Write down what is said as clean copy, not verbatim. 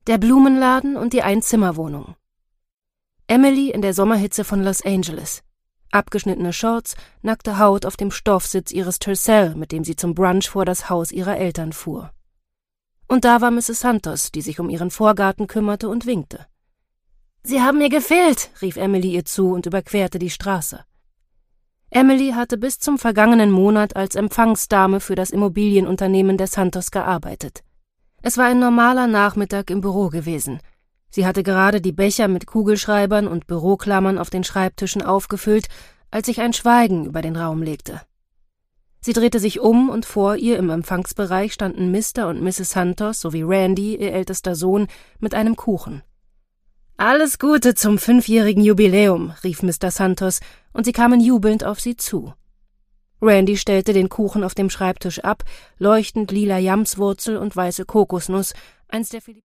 Der Blumenladen und die Einzimmerwohnung. Emily in der Sommerhitze von Los Angeles. Abgeschnittene Shorts, nackte Haut auf dem Stoffsitz ihres Tercel, mit dem sie zum Brunch vor das Haus ihrer Eltern fuhr. Und da war Mrs. Santos, die sich um ihren Vorgarten kümmerte und winkte. »Sie haben mir gefehlt«, rief Emily ihr zu und überquerte die Straße. Emily hatte bis zum vergangenen Monat als Empfangsdame für das Immobilienunternehmen der Santos gearbeitet. Es war ein normaler Nachmittag im Büro gewesen. Sie hatte gerade die Becher mit Kugelschreibern und Büroklammern auf den Schreibtischen aufgefüllt, als sich ein Schweigen über den Raum legte. Sie drehte sich um und vor ihr im Empfangsbereich standen Mr. und Mrs. Santos sowie Randy, ihr ältester Sohn, mit einem Kuchen. »Alles Gute zum 5-jährigen Jubiläum«, rief Mr. Santos, und sie kamen jubelnd auf sie zu. Randy stellte den Kuchen auf dem Schreibtisch ab, leuchtend lila Jamswurzel und weiße Kokosnuss, eins der